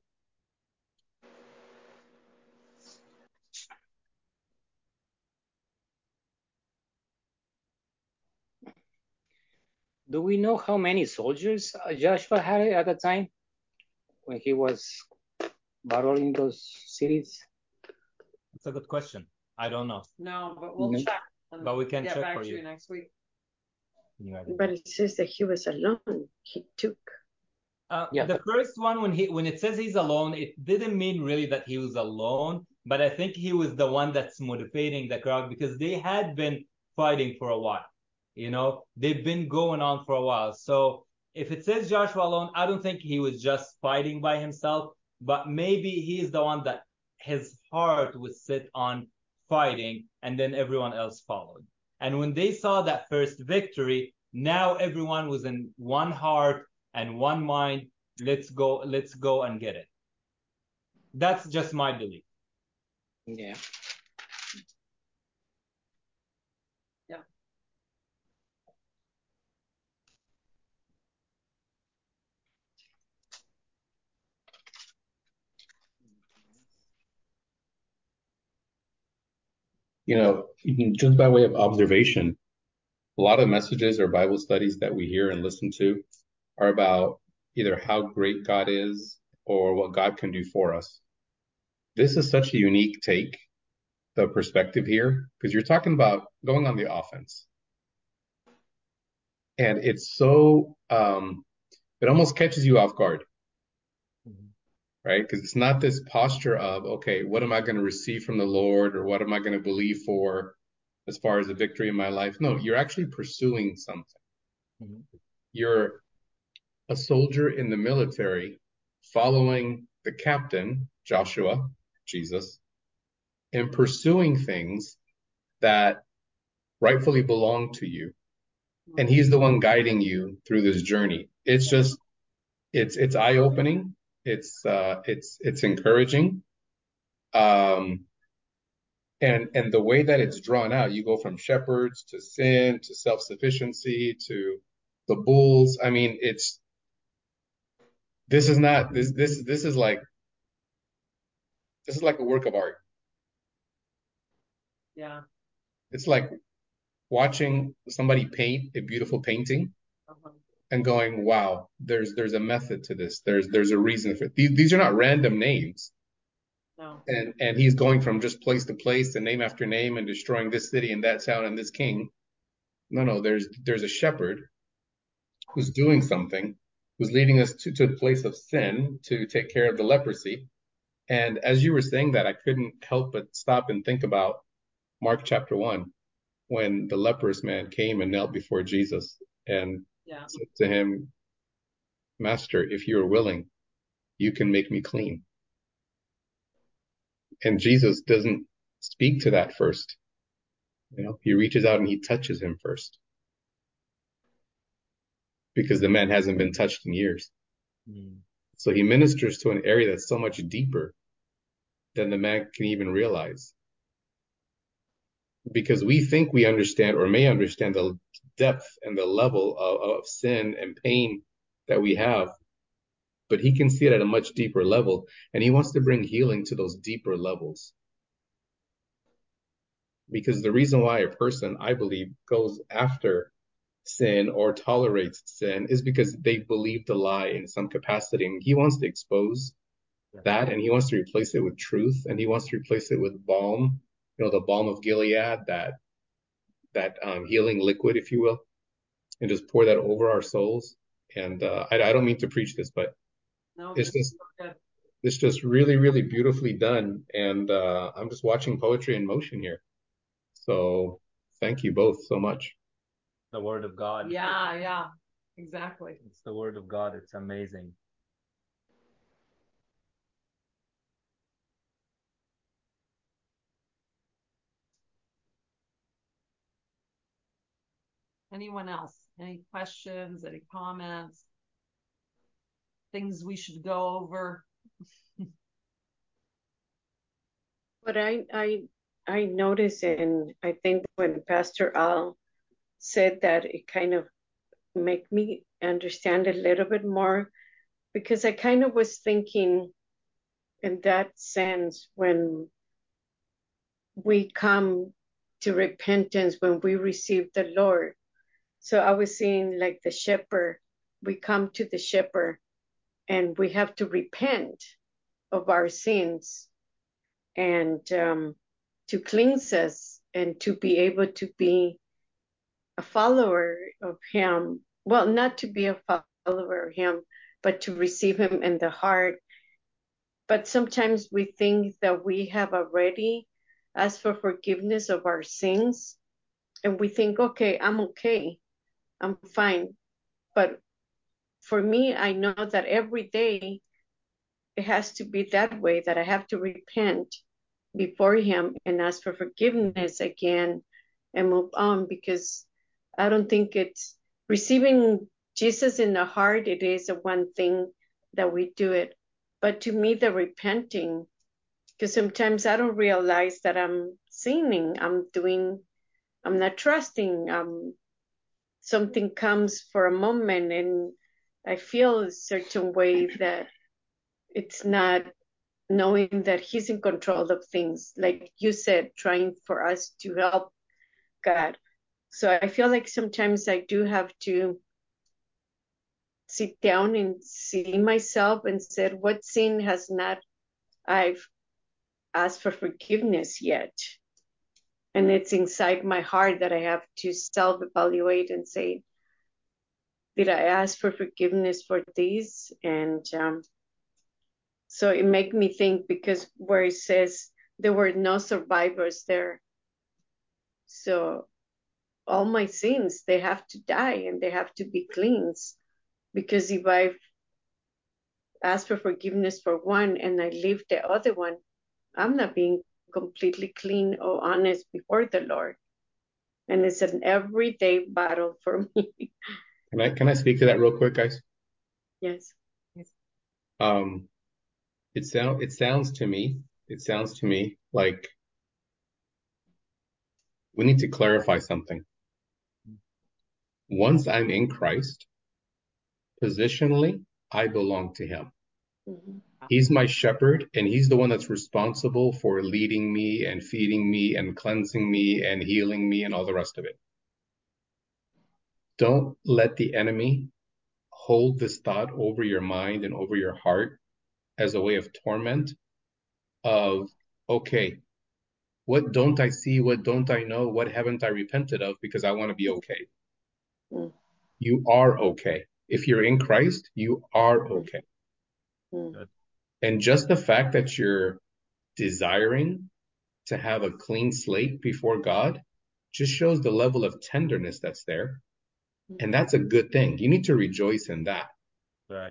Do we know how many soldiers Joshua had at the time when he was battling those cities? That's a good question. I don't know. No, but we'll mm-hmm. check. But we can get check back for to you. you next week. But it says that he was alone. He took. Uh, yeah. The first one, when he when it says he's alone, it didn't mean really that he was alone, but I think he was the one that's motivating the crowd, because they had been fighting for a while. You know, they've been going on for a while. So if it says Joshua alone, I don't think he was just fighting by himself, but maybe he's the one that his heart was set on fighting, and then everyone else followed. And when they saw that first victory, now everyone was in one heart and one mind. Let's go, let's go and get it. That's just my belief. Yeah. Yeah. You know, just by way of observation, a lot of messages or Bible studies that we hear and listen to are about either how great God is or what God can do for us. This is such a unique take, the perspective here, because you're talking about going on the offense. And it's so, um, it almost catches you off guard, mm-hmm. right? Because it's not this posture of, okay, what am I going to receive from the Lord, or what am I going to believe for as far as a victory in my life? No, you're actually pursuing something. Mm-hmm. You're a soldier in the military following the captain, Joshua, Jesus, and pursuing things that rightfully belong to you. And he's the one guiding you through this journey. It's just, it's, it's eye-opening. It's, uh, it's, it's encouraging. Um, and, and the way that it's drawn out, you go from shepherds to sin, to self-sufficiency, to the bulls. I mean, it's, this is not, this, this, this is like, this is like a work of art. Yeah. It's like watching somebody paint a beautiful painting. Uh-huh. And going, wow, there's there's a method to this. There's there's a reason for it. These, these are not random names. No. And and he's going from just place to place and name after name and destroying this city and that town and this king. No, no, there's there's a shepherd who's doing something, who's leading us to, to a place of sin to take care of the leprosy. And as you were saying that, I couldn't help but stop and think about Mark chapter one, when the leprous man came and knelt before Jesus and yeah. said to him, Master, if you are willing, you can make me clean. And Jesus doesn't speak to that first. You know, he reaches out and he touches him first. Because the man hasn't been touched in years. Mm. So he ministers to an area that's so much deeper than the man can even realize. Because we think we understand or may understand the depth and the level of, of sin and pain that we have. But he can see it at a much deeper level, and he wants to bring healing to those deeper levels. Because the reason why a person, I believe, goes after sin or tolerates sin is because they believe the lie in some capacity. And he wants to expose that, and he wants to replace it with truth, and he wants to replace it with balm, you know, the balm of Gilead, that that um, healing liquid, if you will, and just pour that over our souls. And uh, I, I don't mean to preach this, but no, it's just so it's just really, really beautifully done. And uh, I'm just watching poetry in motion here. So thank you both so much. The word of God. Yeah, yeah, exactly. It's the word of God. It's amazing. Anyone else? Any questions? Any comments? Things we should go over? What I I I noticed, and I think when Pastor Al said that, it kind of make me understand a little bit more, because I kind of was thinking in that sense, when we come to repentance, when we receive the Lord. So I was seeing like the shepherd, we come to the shepherd and we have to repent of our sins and um, to cleanse us and to be able to be a follower of him. Well, not to be a follower of him, but to receive him in the heart. But sometimes we think that we have already asked for forgiveness of our sins, and we think, okay, I'm okay, I'm fine. But for me, I know that every day it has to be that way, that I have to repent before him and ask for forgiveness again and move on, because I don't think it's receiving Jesus in the heart. It is a one thing that we do it. But to me, the repenting, because sometimes I don't realize that I'm sinning. I'm doing, I'm not trusting. Um, something comes for a moment and I feel a certain way that it's not knowing that he's in control of things. Like you said, trying for us to help God. So I feel like sometimes I do have to sit down and see myself and said, what sin has not I've asked for forgiveness yet? And it's inside my heart that I have to self-evaluate and say, did I ask for forgiveness for these? And um, so it made me think, because where it says there were no survivors there. So all my sins, they have to die and they have to be cleansed. Because if I've asked for forgiveness for one and I leave the other one, I'm not being completely clean or honest before the Lord. And it's an everyday battle for me. Can I can I speak to that real quick, guys? Yes. Um, it sound it sounds to me, it sounds to me like we need to clarify something. Once I'm in Christ, positionally, I belong to him. Mm-hmm. He's my shepherd, and he's the one that's responsible for leading me and feeding me and cleansing me and healing me and all the rest of it. Don't let the enemy hold this thought over your mind and over your heart as a way of torment of, okay, what don't I see? What don't I know? What haven't I repented of because I want to be okay? Mm. You are okay. If you're in Christ, you are okay. Mm. And just the fact that you're desiring to have a clean slate before God just shows the level of tenderness that's there. And that's a good thing. You need to rejoice in that. Right.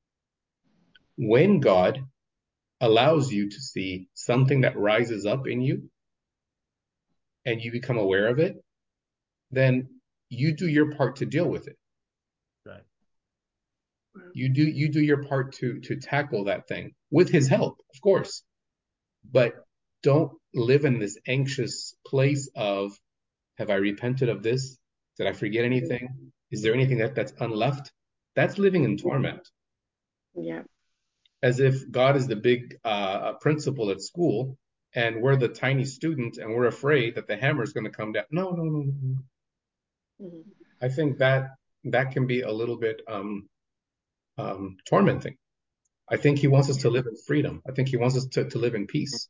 When God allows you to see something that rises up in you and you become aware of it, then you do your part to deal with it. Right. You do you do your part to to tackle that thing with his help, of course. But don't live in this anxious place of, have I repented of this? Did I forget anything? Is there anything that, that's unleft? That's living in torment. Yeah. As if God is the big uh, principal at school and we're the tiny student and we're afraid that the hammer is going to come down. No, no, no, no. Mm-hmm. I think that that can be a little bit um, um, tormenting. I think he wants us to live in freedom. I think he wants us to, to live in peace.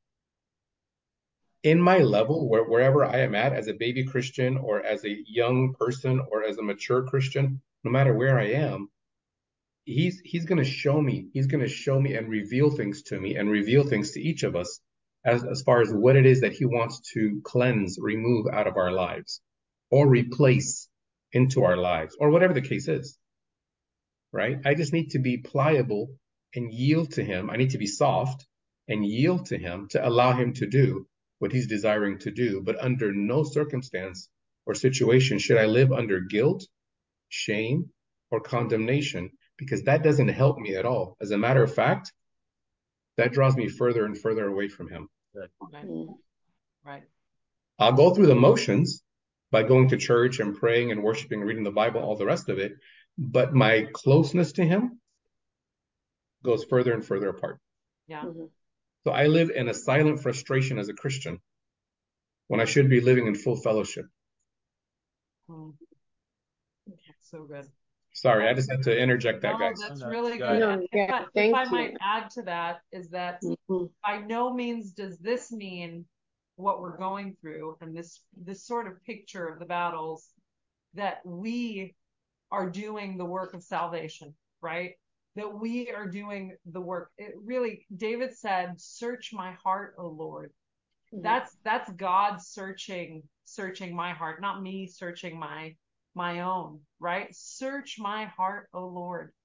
In my level, where, wherever I am at as a baby Christian or as a young person or as a mature Christian, no matter where I am, he's he's going to show me, he's going to show me and reveal things to me and reveal things to each of us as, as far as what it is that he wants to cleanse, remove out of our lives or replace into our lives or whatever the case is, right? I just need to be pliable and yield to him. I need to be soft and yield to him to allow him to do what he's desiring to do. But under no circumstance or situation should I live under guilt, shame, or condemnation, because that doesn't help me at all. As a matter of fact, that draws me further and further away from him. Right. Mm. Right. I'll go through the motions by going to church and praying and worshiping, reading the Bible, all the rest of it. But my closeness to him goes further and further apart. Yeah. Mm-hmm. So I live in a silent frustration as a Christian when I should be living in full fellowship. Mm. So good. Sorry, I just had to interject that, No, guys. that's No, no, really got good. it. No, And if yeah, I, if thank I you. might add to that, is that Mm-hmm. by no means does this mean what we're going through and this this sort of picture of the battles that we are doing the work of salvation, right? That we are doing the work. It really, David said, "Search my heart, O Lord." Mm-hmm. That's that's God searching searching my heart, not me searching my my own, right? Search my heart, O Lord.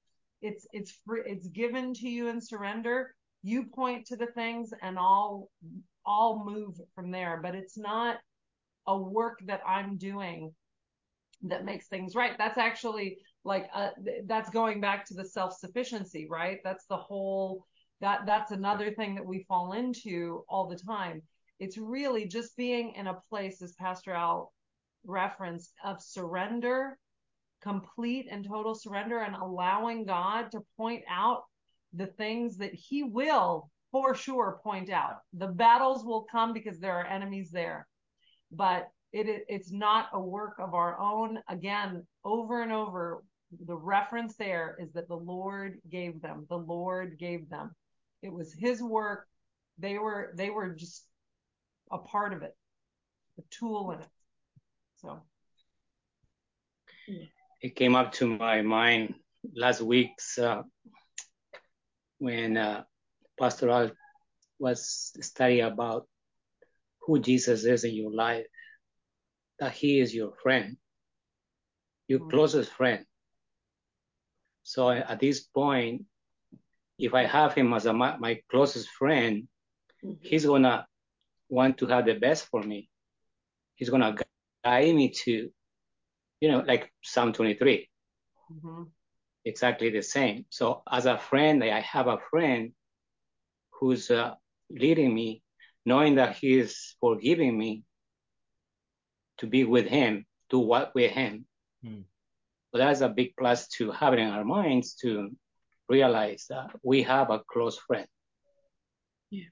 it's it's free, it's given to you in surrender. You point to the things and I'll I'll move from there. But it's not a work that I'm doing that makes things right. That's actually like uh, that's going back to the self-sufficiency, right? That's the whole that that's another thing that we fall into all the time. It's really just being in a place, as Pastor Al referenced, of surrender, complete and total surrender, and allowing God to point out the things that he will for sure point out. The battles will come because there are enemies there, but it, it's not a work of our own. Again, over and over, the reference there is that the Lord gave them. The Lord gave them. It was his work. They were they were just a part of it, a tool in it. So it came up to my mind last week's uh, when uh, Pastor Al was studying about who Jesus is in your life, that he is your friend, your mm-hmm. closest friend. So at this point, if I have him as a, my, my closest friend, mm-hmm. he's gonna want to have the best for me. He's gonna guide me to, you know, like Psalm twenty-three. Mm-hmm. Exactly the same. So as a friend, I have a friend who's uh, leading me, knowing that he is forgiving me to be with him, to walk with him. Mm. So that's a big plus to have it in our minds, to realize that we have a close friend. Yeah.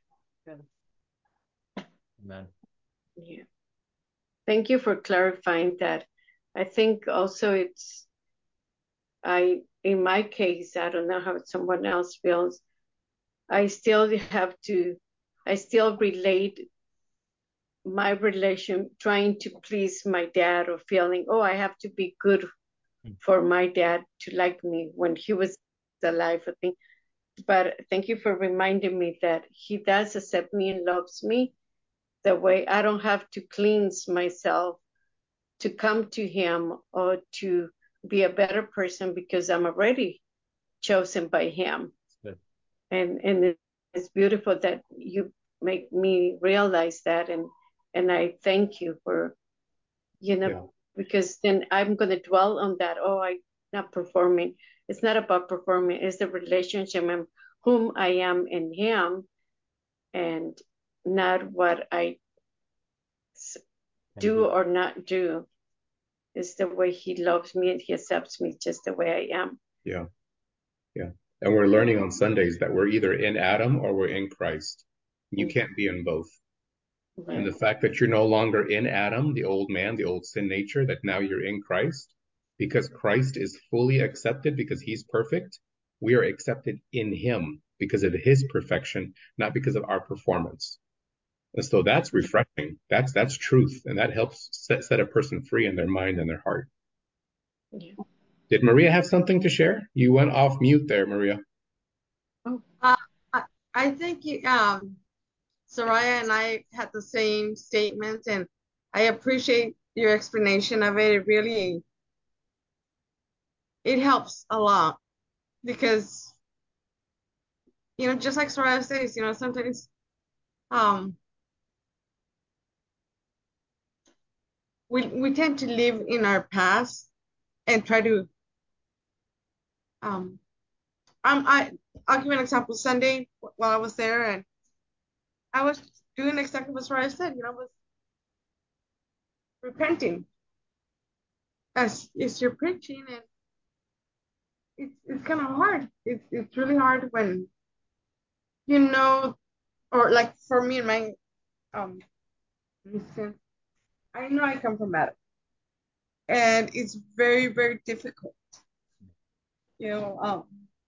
Amen. Yeah. Thank you for clarifying that. I think also it's, I, in my case, I don't know how someone else feels. I still have to, I still relate my relation, trying to please my dad, or feeling, oh, I have to be good for my dad to like me when he was alive. I think. But thank you for reminding me that he does accept me and loves me the way. I don't have to cleanse myself to come to him or to be a better person, because I'm already chosen by him. Good. And and it's beautiful that you make me realize that, and and I thank you for, you know, yeah. because then I'm going to dwell on that. Oh, I'm not performing. It's not about performing. It's the relationship and whom I am in him, and not what I do or not do. It's the way he loves me and he accepts me just the way I am. Yeah. Yeah. And we're learning on Sundays that we're either in Adam or we're in Christ. You mm-hmm. can't be in both. Right. And the fact that you're no longer in Adam, the old man, the old sin nature, that now you're in Christ, because Christ is fully accepted because he's perfect, we are accepted in him because of his perfection, not because of our performance. And so that's refreshing. That's that's truth. And that helps set, set a person free in their mind and their heart. Yeah. Did Maria have something to share? You went off mute there, Maria. Oh, uh, I, I think you, um, Soraya and I had the same statements, and I appreciate your explanation of it. It really, it helps a lot, because, you know, just like Soraya says, you know, sometimes, um, we we tend to live in our past and try to, um, um, I I'll give you an example. Sunday, while I was there, and I was doing exactly what Soraya said, you know, I was repenting as as you're preaching, and it's it's kind of hard. It's it's really hard when, you know, or like for me and my um instance, I know I come from Adam, and it's very very difficult. You know, um,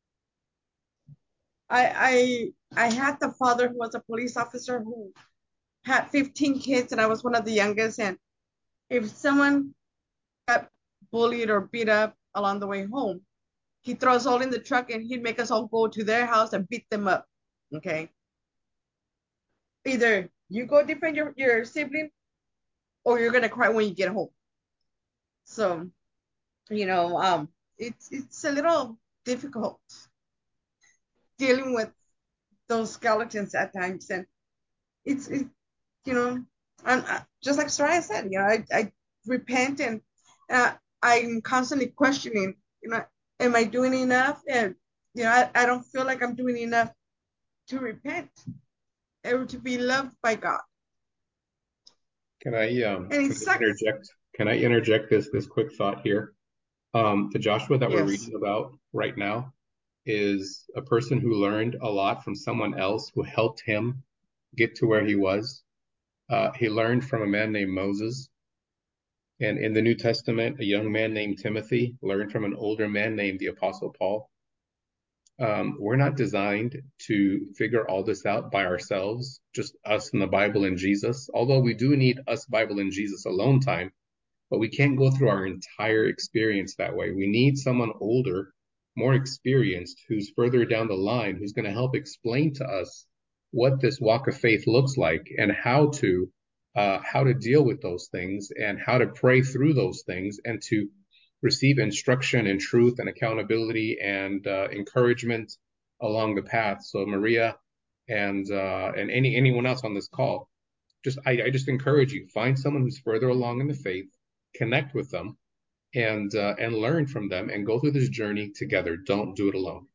I I I had the father who was a police officer who had fifteen kids, and I was one of the youngest. And if someone got bullied or beat up along the way home, he throws all in the truck and he'd make us all go to their house and beat them up. Okay. Either you go defend your, your sibling, or you're gonna cry when you get home. So, you know, um, it's it's a little difficult dealing with those skeletons at times. And it's, it, you know, and uh, just like Soraya said, you know, I, I repent, and uh, I'm constantly questioning, you know, am I doing enough? And, you know, I, I don't feel like I'm doing enough to repent or to be loved by God. Can I um And it can I sucks. interject? Can I interject this this quick thought here? Um, the Joshua that we're Yes. reading about right now is a person who learned a lot from someone else who helped him get to where he was. Uh, he learned from a man named Moses. And in the New Testament, a young man named Timothy learned from an older man named the Apostle Paul. Um, we're not designed to figure all this out by ourselves, just us and the Bible and Jesus, although we do need us, Bible and Jesus alone time, but we can't go through our entire experience that way. We need someone older, more experienced, who's further down the line, who's going to help explain to us what this walk of faith looks like and how to uh, how to deal with those things and how to pray through those things and to receive instruction and truth and accountability and uh, encouragement along the path. So Maria and uh, and any anyone else on this call, just I, I just encourage you, find someone who's further along in the faith, connect with them, and uh, and learn from them, and go through this journey together. Don't do it alone.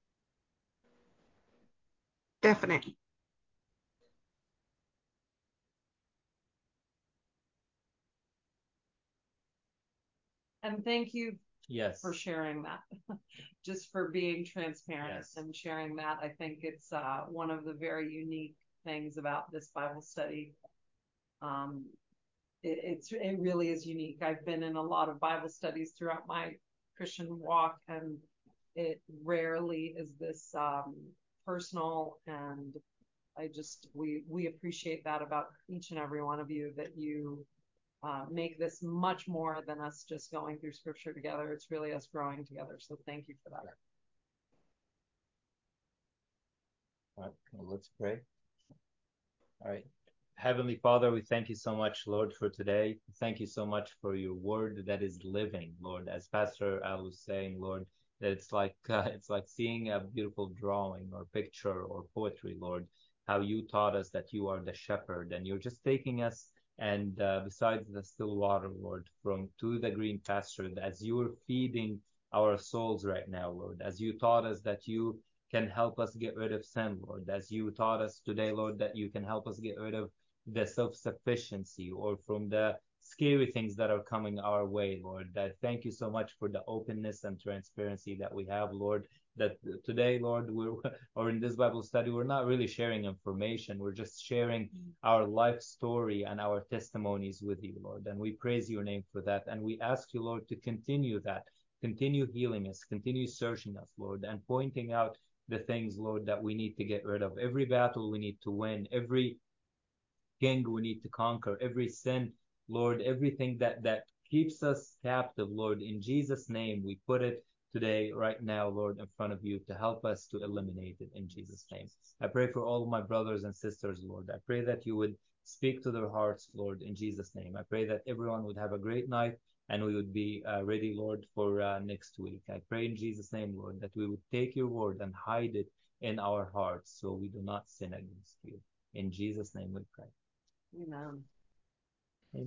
Definitely. And thank you Yes. for sharing that, just for being transparent Yes. and sharing that. I think it's uh, one of the very unique things about this Bible study. Um, it, it's it really is unique. I've been in a lot of Bible studies throughout my Christian walk, and it rarely is this um, personal. And I just we we appreciate that about each and every one of you, that you uh, make this much more than us just going through scripture together. It's really us growing together. So thank you for that. All right, well, let's pray. All right. Heavenly Father, we thank you so much, Lord, for today. Thank you so much for your word that is living, Lord. As Pastor Al was saying, Lord, that it's like uh, it's like seeing a beautiful drawing or picture or poetry, Lord, how you taught us that you are the shepherd and you're just taking us and uh, besides the still water, Lord, from to the green pasture, as you're feeding our souls right now, Lord, as you taught us that you can help us get rid of sin, Lord, as you taught us today, Lord, that you can help us get rid of the self-sufficiency or from the scary things that are coming our way, Lord. That thank you so much for the openness and transparency that we have, Lord. That today, Lord, we're or in this Bible study, we're not really sharing information. We're just sharing our life story and our testimonies with you, Lord. And we praise your name for that. And we ask you, Lord, to continue that, continue healing us, continue searching us, Lord, and pointing out the things, Lord, that we need to get rid of. Every battle we need to win, every king we need to conquer, every sin, Lord, everything that that keeps us captive, Lord, in Jesus' name, we put it today, right now, Lord, in front of you to help us to eliminate it in Jesus' name. I pray for all of my brothers and sisters, Lord. I pray that you would speak to their hearts, Lord, in Jesus' name. I pray that everyone would have a great night and we would be uh, ready, Lord, for uh, next week. I pray in Jesus' name, Lord, that we would take your word and hide it in our hearts so we do not sin against you. In Jesus' name we pray. Amen.